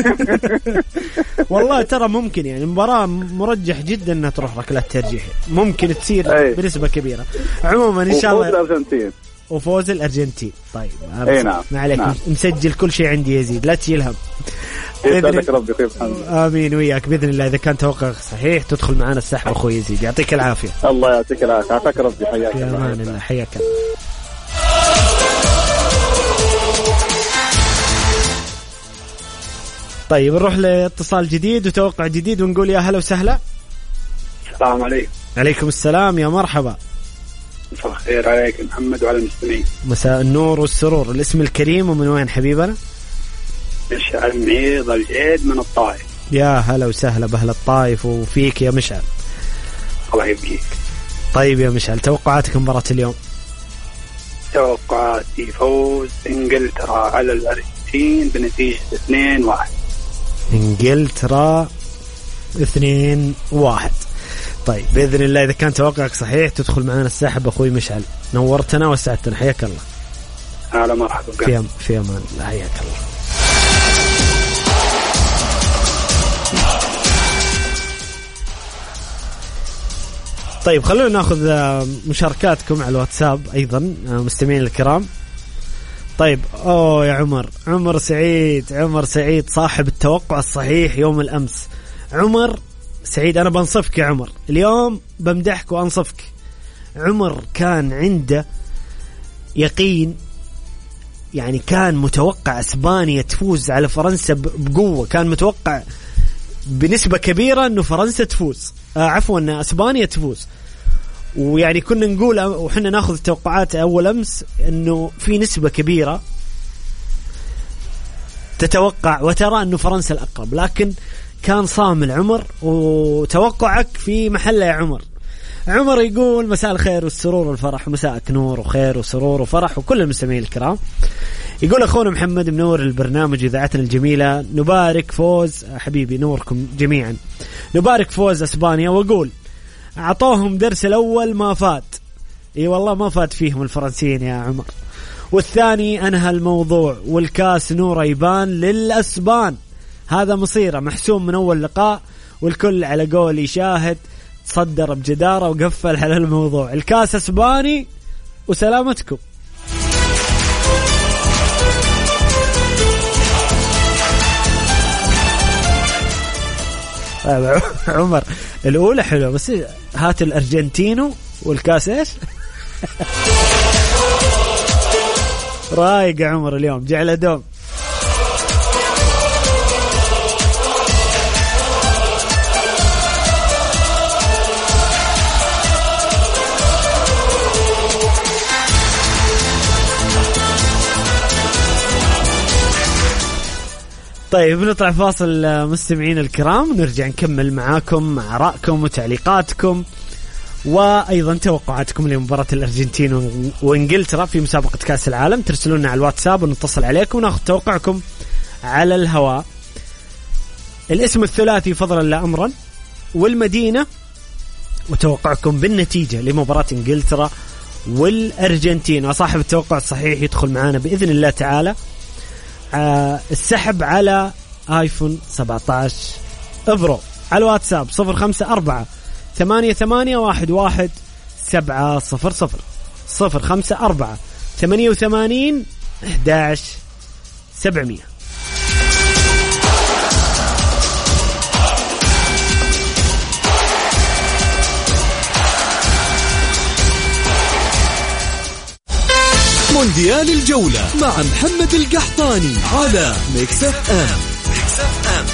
والله ترى ممكن يعني مباراة مرجح جدا انها تروح ركلات ترجيح، ممكن تصير أي. بنسبة كبيرة. عموما ان شاء الله وفوز الأرجنتين وفوز الأرجنتين. طيب اي نعم، ما عليك، نعم. مسجل كل شيء عندي يزيد، لا تشيل هم. يسعدك ربي خير محمد. امين وياك باذن الله. اذا كان توقعك صحيح تدخل معنا السحب اخوي يزيد، يعطيك العافيه. الله يعطيك العافيه، عافاك ربي. حياك يا امان الله، حياك الله. طيب نروح لاتصال جديد وتوقع جديد ونقول يا هلا وسهلا. السلام عليكم. عليكم السلام، يا مرحبا. مساء الخير عليك محمد وعلى المستمعين. مساء النور والسرور. الاسم الكريم ومن وين حبيبنا؟ مشعل معيض الجيد من الطائف. يا هلا وسهلا بأهل الطائف وفيك يا مشعل. الله يبقيك. طيب يا مشعل، توقعاتك مباراة اليوم؟ توقعاتي فوز انجلترا على الأرجنتين بنتيجة اثنين واحد. انجلترا اثنين واحد. طيب بإذن الله إذا كان توقعك صحيح تدخل معنا الساحب أخوي مشعل. نورتنا وسعدتنا، حياك الله. على مرحبا. في في أمان الله، حياك الله. طيب خلونا ناخذ مشاركاتكم على الواتساب أيضا مستمعين الكرام. طيب أوه يا عمر، عمر سعيد، عمر سعيد صاحب التوقع الصحيح يوم الأمس. عمر سعيد، أنا بنصفك يا عمر اليوم، بمدحك وأنصفك. عمر كان عنده يقين، يعني كان متوقع إسبانيا تفوز على فرنسا بقوة، كان متوقع بنسبة كبيرة أنه فرنسا تفوز، آه عفوا أن إسبانيا تفوز. ويعني كنا نقول وحنا ناخذ التوقعات أول أمس أنه في نسبة كبيرة تتوقع وترى أنه فرنسا الأقرب، لكن كان صامل عمر وتوقعك في محله يا عمر. عمر يقول مساء الخير والسرور والفرح، ومساءك نور وخير وسرور وفرح وكل المستمعين الكرام. يقول أخونا محمد منور البرنامج إذاعتنا الجميلة، نبارك فوز حبيبي، نوركم جميعا، نبارك فوز أسبانيا، وأقول أعطوهم درس الأول ما فات. إي والله ما فات فيهم الفرنسيين يا عمر. والثاني أنهى الموضوع، والكاس نور يبان للأسبان، هذا مصيره محسوم من أول لقاء، والكل على قول يشاهد تصدر بجدارة وقفل على الموضوع. الكاس أسباني وسلامتكم. عمر الأولى حلوة، بس هات الأرجنتينو والكاس إيش؟ رايق عمر اليوم، جعله دوم. طيب نطلع فاصل مستمعين الكرام، ونرجع نكمل معاكم آرائكم وتعليقاتكم وأيضا توقعاتكم لمباراة الأرجنتين وإنجلترا في مسابقة كأس العالم. ترسلونا على الواتساب ونتصل عليكم وناخذ توقعكم على الهواء. الاسم الثلاثي فضلا لا أمرا، والمدينة، وتوقعكم بالنتيجة لمباراة إنجلترا والأرجنتين. وصاحب التوقع الصحيح يدخل معنا بإذن الله تعالى آه السحب على آيفون سبعة عشر برو على الواتساب صفر خمسة أربعة ثمانية ثمانية واحد واحد سبعة صفر صفر صفر خمسة أربعة ثمانية وثمانين أحد عشر سبعمية. مونديال الجولة مع محمد القحطاني على ميكس اف ام. ميكس اف ام.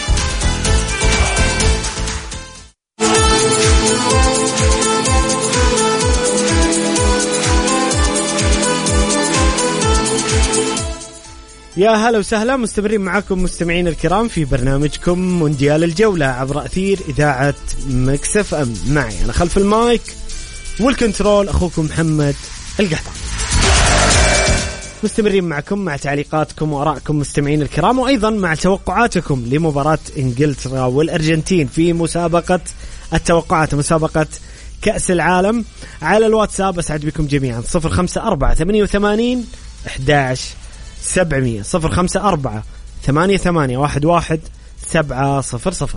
يا هلا وسهلا، مستمرين معكم مستمعين الكرام في برنامجكم مونديال الجولة عبر أثير إذاعة ميكس اف ام. معي أنا خلف المايك والكنترول أخوكم محمد القحطاني. مستمرين معكم مع تعليقاتكم وآرائكم مستمعين الكرام، وأيضا مع توقعاتكم لمباراة إنجلترا والأرجنتين في مسابقة التوقعات، مسابقة كأس العالم. على الواتساب أسعد بكم جميعا صفر خمسة أربعة ثمانية وثمانين أحد عشر سبعمية صفر خمسة أربعة ثمانية ثمانية واحد واحد سبعة صفر صفر.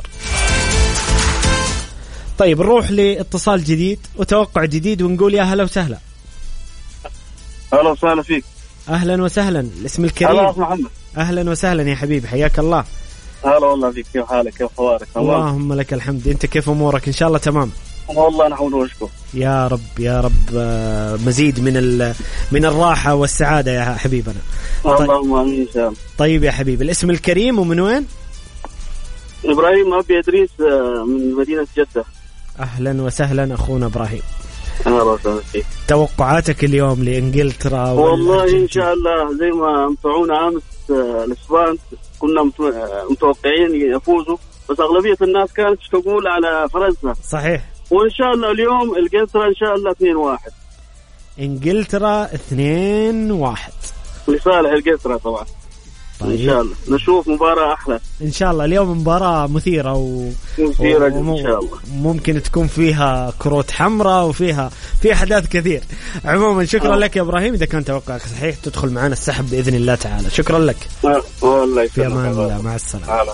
طيب نروح لاتصال جديد وتوقع جديد ونقول يا هلا وسهلا. أهلا وسهلا فيك. أهلا وسهلا، الاسم الكريم. أهلا محمد. أهلا وسهلا يا حبيبي، حياك الله. هلا والله فيك، كيف حالك؟ كيف أخبارك؟ اللهم لك الحمد، أنت كيف أمورك؟ إن شاء الله تمام. والله نحمد ونشكر. يا رب يا رب، مزيد من من الراحة والسعادة يا حبيبنا. اللهم آمين إن شاء الله. طيب يا حبيبي، الاسم الكريم ومن وين؟ إبراهيم أبي إدريس من مدينة جدة. أهلا وسهلا أخونا إبراهيم. أهلا وسهلا فيك. توقعاتك اليوم لإنجلترا؟ والله إن شاء الله زي ما امتعونا أمس الإسبان كنا متوقعين يفوزوا، بس أغلبية الناس كانت تقول على فرنسا. صحيح. وإن شاء الله اليوم إنجلترا إن شاء الله اثنين واحد. إنجلترا اثنين واحد لصالح إنجلترا طبعا. طيب. إن شاء الله نشوف مباراة أحلى إن شاء الله. اليوم مباراة مثيرة و... مثيرة وم... إن شاء الله. ممكن تكون فيها كروت حمراء وفيها في أحداث كثير. عموما شكرا أوه. لك يا إبراهيم، إذا كان توقعك صحيح تدخل معنا السحب بإذن الله تعالى. شكرا لك. أه. والله في أمان الله، مع السلامة. أهلا.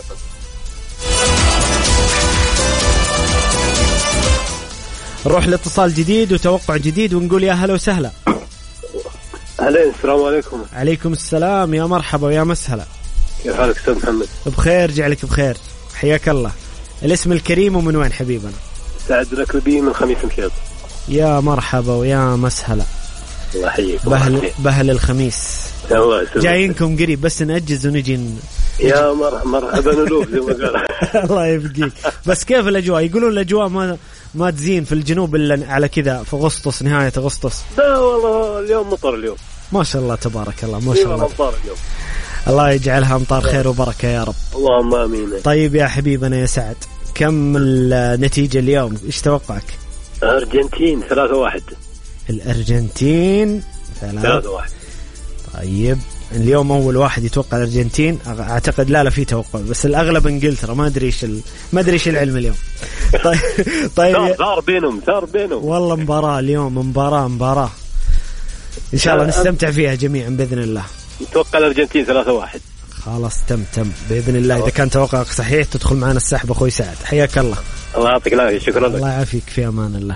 نروح لاتصال جديد وتوقع جديد ونقول يا هلا وسهلا. أهلا، السلام عليكم. عليكم السلام، يا مرحبا ويا مسهلا. كيف حالك أستاذ محمد؟ بخير، جعلك بخير، حياك الله. الاسم الكريم ومن وين حبيبنا؟ سعد الأكربي من خميس مشيط. يا مرحبا ويا مسهلا. الله يحييك. بهل, بهل الخميس. الله جايينكم قريب، بس نأجز ونجي ن... يا مرحبا مرحبا نلوف زي ما قال. الله يبقيك. بس كيف الأجواء؟ يقولون الأجواء ما ما تزين في الجنوب إلا على كذا في أغسطس، نهاية أغسطس. لا والله اليوم مطر اليوم. ما شاء الله تبارك الله، ما شاء الله. مطر اليوم. الله يجعلها أمطار خير وبركة يا رب. اللهم آمين. طيب يا حبيبنا يا سعد، كم النتيجة اليوم؟ إيش توقعك؟ أرجنتين ثلاثة واحد. الأرجنتين ثلاثة واحد. طيب اليوم أول واحد يتوقع الأرجنتين، أعتقد لا لا في توقع، بس الأغلب إنجلترا. ما أدري إيش ال... ما أدري إيش العلم اليوم. طيب طيب صار بينهم صار بينهم والله مباراة اليوم، مباراة مباراة إن شاء الله نستمتع فيها جميعا بإذن الله. نتوقع الأرجنتين ثلاثة واحد. خلاص تم تم بإذن الله. إذا كان توقعك صحيح تدخل معنا السحب أخوي سعد، حياك الله. الله يعطيك العافية. شكرا لك. الله يعافيك، في أمان الله.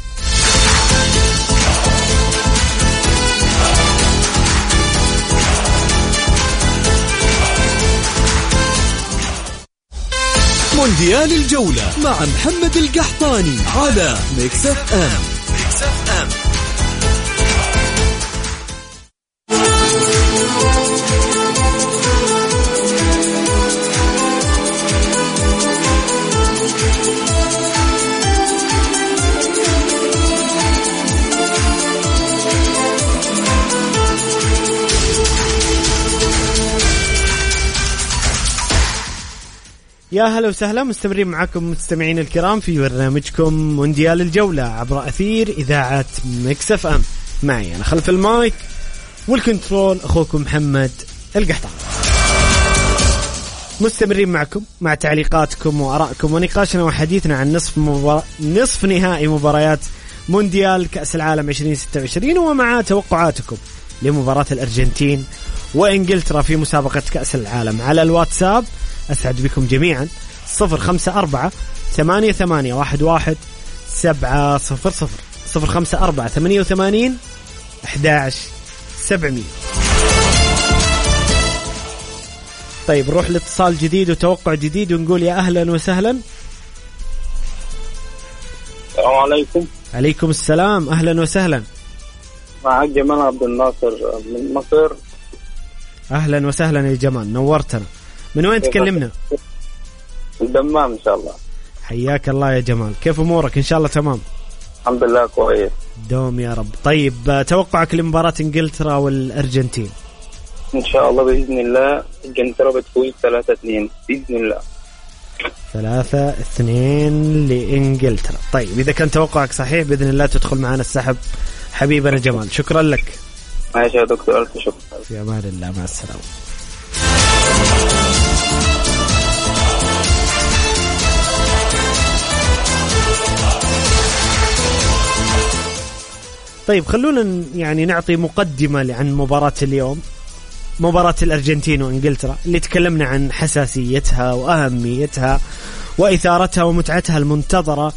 مونديال الجولة مع محمد القحطاني على ميكس اف ام. ميكس اف ام. يا هلا وسهلا، مستمرين معكم مستمعين الكرام في برنامجكم مونديال الجولة عبر أثير إذاعة ميكس اف ام. معي أنا خلف المايك والكنترول أخوكم محمد القحطاني. مستمرين معكم مع تعليقاتكم وآرائكم ونقاشنا وحديثنا عن نصف مبار... نصف نهائي مباريات مونديال كأس العالم عشرين ستة وعشرين، ومع توقعاتكم لمباراة الأرجنتين وإنجلترا في مسابقة كأس العالم. على الواتساب أسعد بكم جميعا صفر خمسة أربعة ثمانية ثمانية واحد واحد سبعة صفر صفر صفر خمسة أربعة ثمانية وثمانين أحد عشر سبعمية. طيب نروح لاتصال جديد وتوقع جديد ونقول يا أهلا وسهلا. السلام عليكم. عليكم السلام، أهلا وسهلا. معك جمال عبد الناصر من مصر. أهلا وسهلا يا جمال، نورتنا. من وين تكلمنا؟ الدمام إن شاء الله. حياك الله يا جمال، كيف أمورك؟ إن شاء الله تمام. الحمد لله كويس. دوم يا رب. طيب توقعك لمباراة إنجلترا والأرجنتين؟ إن شاء الله بإذن الله إنجلترا بتفوز ثلاثة اثنين بإذن الله. ثلاثة اثنين لإنجلترا. طيب إذا كان توقعك صحيح بإذن الله تدخل معنا السحب حبيبنا جمال. شكرا لك. ماشي يا دكتور، ألف شكرا. في أمان الله، مع السلامة. طيب خلونا يعني نعطي مقدمة عن مباراة اليوم، مباراة الأرجنتين وإنجلترا اللي تكلمنا عن حساسيتها وأهميتها وإثارتها ومتعتها المنتظرة.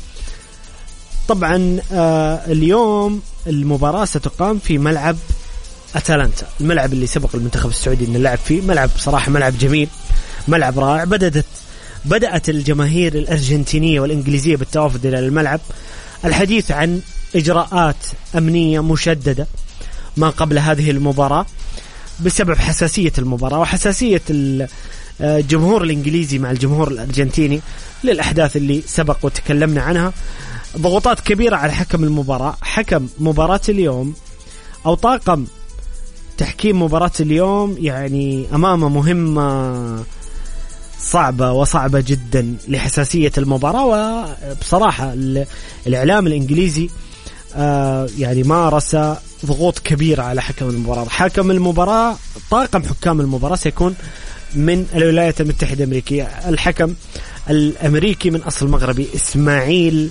طبعا آه اليوم المباراة ستقام في ملعب أتلانتا، الملعب اللي سبق المنتخب السعودي أن اللعب فيه. ملعب صراحة ملعب جميل، ملعب رائع. بدأت بدأت الجماهير الأرجنتينية والإنجليزية بالتوافد إلى الملعب. الحديث عن إجراءات أمنية مشددة ما قبل هذه المباراة بسبب حساسية المباراة وحساسية الجمهور الإنجليزي مع الجمهور الأرجنتيني للأحداث اللي سبق وتكلمنا عنها. ضغوطات كبيرة على حكم المباراة. حكم مباراة اليوم أو طاقم تحكيم مباراة اليوم يعني أمامه مهمة صعبة وصعبة جدا لحساسية المباراة. وبصراحة الإعلام الإنجليزي آه يعني مارس ضغوط كبيرة على حكم المباراة. حكم المباراة طاقم حكام المباراة سيكون من الولايات المتحدة الأمريكية. الحكم الأمريكي من أصل مغربي إسماعيل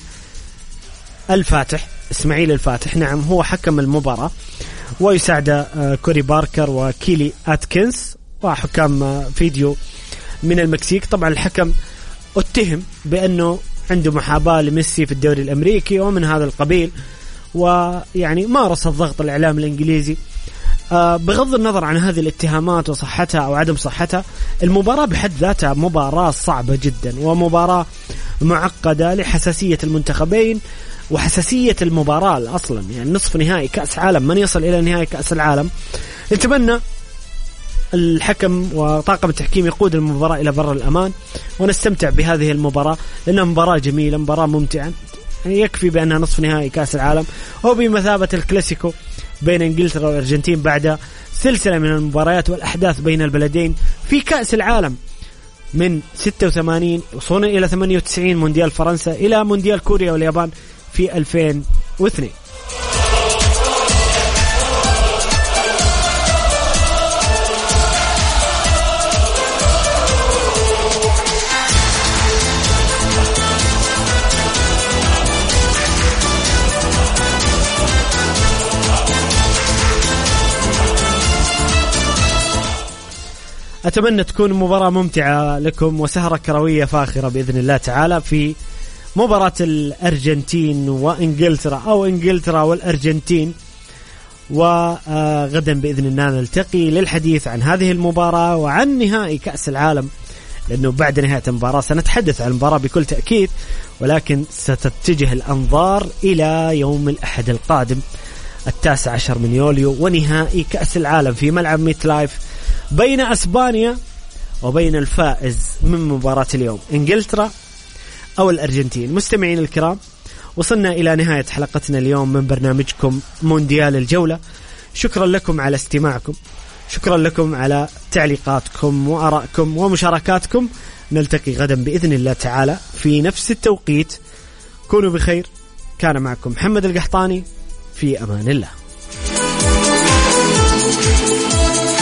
الفاتح. إسماعيل الفاتح نعم هو حكم المباراة، ويساعد كوري باركر وكيلي أتكنز وحكام فيديو من المكسيك. طبعا الحكم اتهم بأنه عنده محاباة لميسي في الدوري الأمريكي ومن هذا القبيل، ويعني مارس الضغط الإعلام الإنجليزي. آه بغض النظر عن هذه الاتهامات وصحتها أو عدم صحتها، المباراة بحد ذاتها مباراة صعبة جدا ومباراة معقدة لحساسية المنتخبين وحساسية المباراة أصلا. يعني نصف نهائي كأس عالم، من يصل إلى نهائي كأس العالم. نتمنى الحكم وطاقم التحكيم يقود المباراة إلى بر الأمان ونستمتع بهذه المباراة لأنها مباراة جميلة، مباراة ممتعة. يعني يكفي بأنها نصف نهائي كأس العالم وبمثابة الكلاسيكو بين إنجلترا والأرجنتين بعد سلسلة من المباريات والأحداث بين البلدين في كأس العالم من ستة وثمانين وصولا إلى ثمانية وتسعين، مونديال فرنسا إلى مونديال كوريا واليابان في ألفين واثنين. أتمنى تكون مباراة ممتعة لكم وسهرة كروية فاخرة بإذن الله تعالى في مباراة الأرجنتين وإنجلترا أو إنجلترا والأرجنتين. وغدا بإذن الله نلتقي للحديث عن هذه المباراة وعن نهائي كأس العالم، لأنه بعد نهاية المباراة سنتحدث عن المباراة بكل تأكيد، ولكن ستتجه الأنظار إلى يوم الأحد القادم التاسع عشر من يوليو ونهائي كأس العالم في ملعب ميت لايف بين أسبانيا وبين الفائز من مباراة اليوم إنجلترا أو الأرجنتين. مستمعين الكرام، وصلنا إلى نهاية حلقتنا اليوم من برنامجكم مونديال الجولة. شكرا لكم على استماعكم، شكرا لكم على تعليقاتكم وآرائكم ومشاركاتكم. نلتقي غدا بإذن الله تعالى في نفس التوقيت. كونوا بخير. كان معكم محمد القحطاني، في أمان الله.